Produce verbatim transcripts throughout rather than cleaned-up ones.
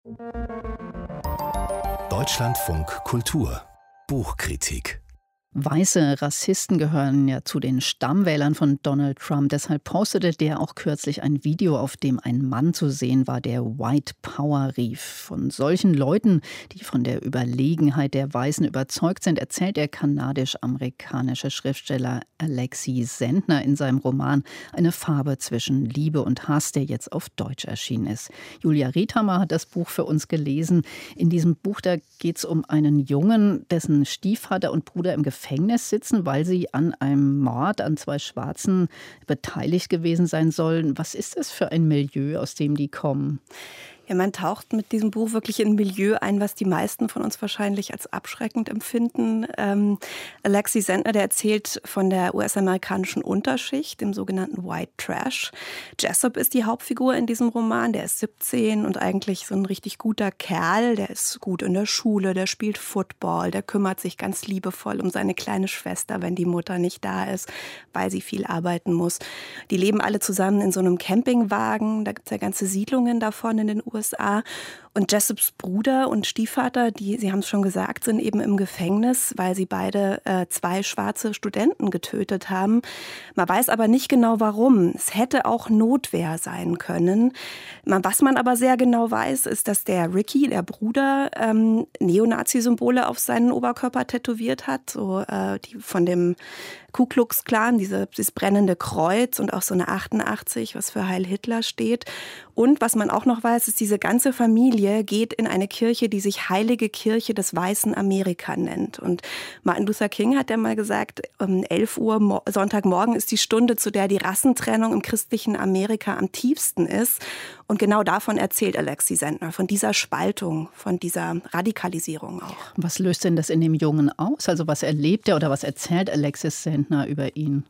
Deutschlandfunk Kultur Buchkritik. Weiße Rassisten gehören ja zu den Stammwählern von Donald Trump. Deshalb postete der auch kürzlich ein Video, auf dem ein Mann zu sehen war, der White Power rief. Von solchen Leuten, die von der Überlegenheit der Weißen überzeugt sind, erzählt der kanadisch-amerikanische Schriftsteller Alexi Sentner in seinem Roman Eine Farbe zwischen Liebe und Hass, der jetzt auf Deutsch erschienen ist. Julia Riethammer hat das Buch für uns gelesen. In diesem Buch, da geht es um einen Jungen, dessen Stiefvater und Bruder im Gefängnis Gefängnis sitzen, weil sie an einem Mord an zwei Schwarzen beteiligt gewesen sein sollen. Was ist das für ein Milieu, aus dem die kommen? Ja, man taucht mit diesem Buch wirklich in ein Milieu ein, was die meisten von uns wahrscheinlich als abschreckend empfinden. Ähm, Alexi Sentner, der erzählt von der U S-amerikanischen Unterschicht, dem sogenannten White Trash. Jessup ist die Hauptfigur in diesem Roman. Der ist siebzehn und eigentlich so ein richtig guter Kerl. Der ist gut in der Schule, der spielt Football, der kümmert sich ganz liebevoll um seine kleine Schwester, wenn die Mutter nicht da ist, weil sie viel arbeiten muss. Die leben alle zusammen in so einem Campingwagen. Da gibt es ja ganze Siedlungen davon in den U S A. Und Jessups Bruder und Stiefvater, die, Sie haben es schon gesagt, sind eben im Gefängnis, weil sie beide äh, zwei schwarze Studenten getötet haben. Man weiß aber nicht genau, warum. Es hätte auch Notwehr sein können. Man, was man aber sehr genau weiß, ist, dass der Ricky, der Bruder, ähm, Neonazi-Symbole auf seinen Oberkörper tätowiert hat, so äh, die von dem Ku Klux Klan, diese, dieses brennende Kreuz und auch so eine achtundachtzig, was für Heil Hitler steht. Und was man auch noch weiß, ist, diese ganze Familie geht in eine Kirche, die sich Heilige Kirche des weißen Amerika nennt. Und Martin Luther King hat ja mal gesagt, um elf Uhr Sonntagmorgen ist die Stunde, zu der die Rassentrennung im christlichen Amerika am tiefsten ist. Und genau davon erzählt Alexi Sentner, von dieser Spaltung, von dieser Radikalisierung auch. Was löst denn das in dem Jungen aus? Also was erlebt er oder was erzählt Alexis Sentner über ihn?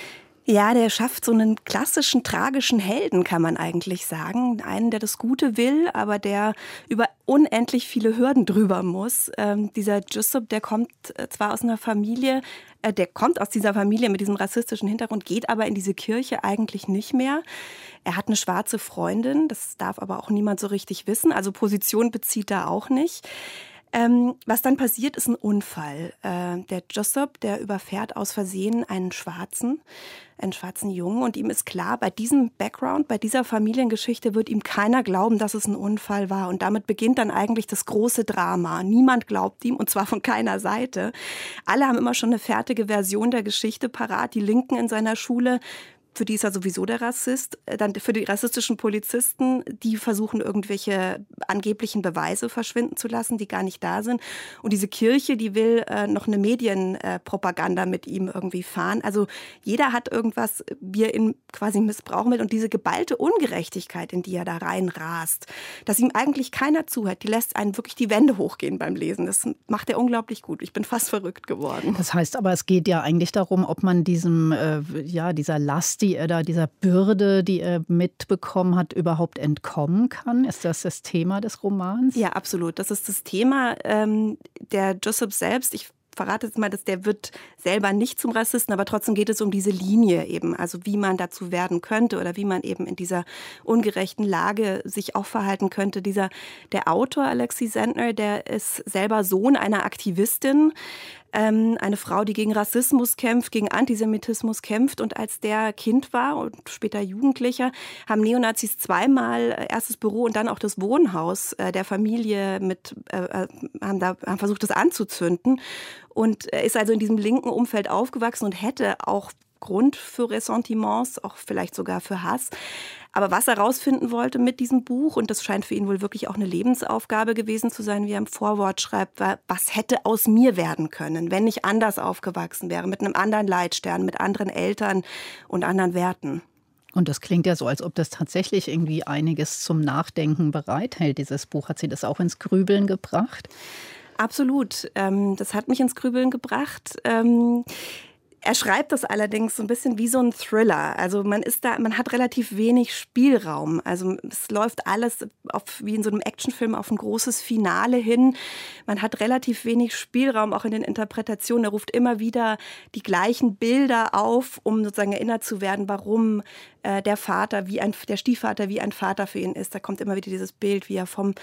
Ja, der schafft so einen klassischen, tragischen Helden, kann man eigentlich sagen. Einen, der das Gute will, aber der über unendlich viele Hürden drüber muss. Ähm, dieser Jessup, der kommt zwar aus einer Familie, äh, der kommt aus dieser Familie mit diesem rassistischen Hintergrund, geht aber in diese Kirche eigentlich nicht mehr. Er hat eine schwarze Freundin, das darf aber auch niemand so richtig wissen. Also Position bezieht er auch nicht. Ähm, was dann passiert, ist ein Unfall. Äh, der Jessup, der überfährt aus Versehen einen Schwarzen, einen schwarzen Jungen. Und ihm ist klar, bei diesem Background, bei dieser Familiengeschichte wird ihm keiner glauben, dass es ein Unfall war. Und damit beginnt dann eigentlich das große Drama. Niemand glaubt ihm, und zwar von keiner Seite. Alle haben immer schon eine fertige Version der Geschichte parat. Die Linken in seiner Schule, für die ist er sowieso der Rassist. Dann für die rassistischen Polizisten, die versuchen, irgendwelche angeblichen Beweise verschwinden zu lassen, die gar nicht da sind. Und diese Kirche, die will äh, noch eine Medienpropaganda äh, mit ihm irgendwie fahren. Also jeder hat irgendwas, wie er ihn quasi missbrauchen will. Und diese geballte Ungerechtigkeit, in die er da reinrast, dass ihm eigentlich keiner zuhört, die lässt einen wirklich die Wände hochgehen beim Lesen. Das macht er unglaublich gut. Ich bin fast verrückt geworden. Das heißt aber, es geht ja eigentlich darum, ob man diesem, äh, ja, dieser Last, die er da, dieser Bürde, die er mitbekommen hat, überhaupt entkommen kann? Ist das das Thema des Romans? Ja, absolut. Das ist das Thema. Ähm, der Jessup selbst, ich verrate jetzt mal, dass der wird selber nicht zum Rassisten, aber trotzdem geht es um diese Linie eben, also wie man dazu werden könnte oder wie man eben in dieser ungerechten Lage sich auch verhalten könnte. Dieser, der Autor Alexi Sentner, der ist selber Sohn einer Aktivistin, ähm, eine Frau, die gegen Rassismus kämpft, gegen Antisemitismus kämpft, und als der Kind war und später Jugendlicher, haben Neonazis zweimal erst das Büro und dann auch das Wohnhaus äh, der Familie mit, äh, haben da haben versucht, das anzuzünden. Und er ist also in diesem linken Umfeld aufgewachsen und hätte auch Grund für Ressentiments, auch vielleicht sogar für Hass. Aber was er rausfinden wollte mit diesem Buch, und das scheint für ihn wohl wirklich auch eine Lebensaufgabe gewesen zu sein, wie er im Vorwort schreibt, war, was hätte aus mir werden können, wenn ich anders aufgewachsen wäre, mit einem anderen Leitstern, mit anderen Eltern und anderen Werten. Und das klingt ja so, als ob das tatsächlich irgendwie einiges zum Nachdenken bereithält, dieses Buch. Hat Sie das auch ins Grübeln gebracht? Absolut. Ähm, das hat mich ins Grübeln gebracht. Ähm, Er schreibt das allerdings so ein bisschen wie so ein Thriller. Also man ist da, man hat relativ wenig Spielraum. Also es läuft alles auf, wie in so einem Actionfilm auf ein großes Finale hin. Man hat relativ wenig Spielraum, auch in den Interpretationen. Er ruft immer wieder die gleichen Bilder auf, um sozusagen erinnert zu werden, warum äh, der Vater, wie ein, der Stiefvater wie ein Vater für ihn ist. Da kommt immer wieder dieses Bild, wie er vom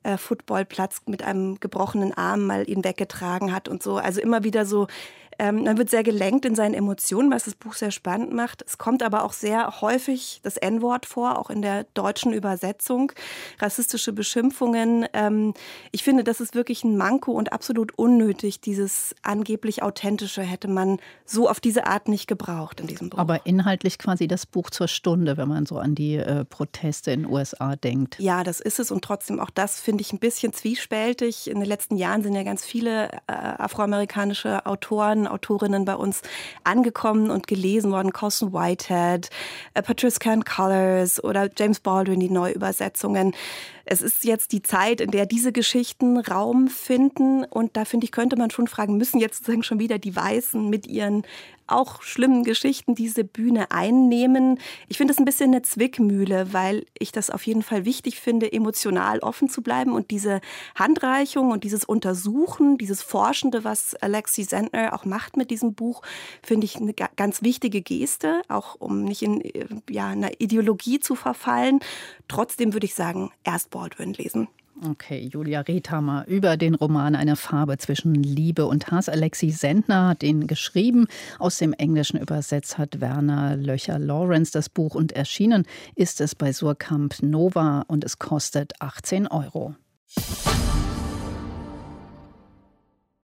äh, Footballplatz mit einem gebrochenen Arm mal ihn weggetragen hat und so. Also immer wieder so, ähm, man wird sehr gelenkt in seinen Emotionen, was das Buch sehr spannend macht. Es kommt aber auch sehr häufig das En-Wort vor, auch in der deutschen Übersetzung. Rassistische Beschimpfungen. Ähm, ich finde, das ist wirklich ein Manko und absolut unnötig. Dieses angeblich Authentische hätte man so auf diese Art nicht gebraucht in diesem Buch. Aber inhaltlich quasi das Buch zur Stunde, wenn man so an die äh, Proteste in den U S A denkt. Ja, das ist es und trotzdem auch das finde ich ein bisschen zwiespältig. In den letzten Jahren sind ja ganz viele äh, afroamerikanische Autoren, Autorinnen bei uns angekommen und gelesen worden. Colson Whitehead, äh, Patrice Cairn-Cullors oder James Baldwin, die Neuübersetzungen. Es ist jetzt die Zeit, in der diese Geschichten Raum finden und da finde ich, könnte man schon fragen, müssen jetzt sozusagen schon wieder die Weißen mit ihren auch schlimmen Geschichten diese Bühne einnehmen. Ich finde es ein bisschen eine Zwickmühle, weil ich das auf jeden Fall wichtig finde, emotional offen zu bleiben und diese Handreichung und dieses Untersuchen, dieses Forschende, was Alexi Sentner auch macht mit diesem Buch, finde ich eine ganz wichtige Geste, auch um nicht in ja, einer Ideologie zu verfallen. Trotzdem würde ich sagen, erst Baldwin lesen. Okay, Julia Rethamer über den Roman Eine Farbe zwischen Liebe und Hass. Alexi Sentner hat den geschrieben. Aus dem Englischen übersetzt hat Werner Löcher-Lawrence das Buch und erschienen ist es bei Suhrkamp Nova und es kostet achtzehn Euro.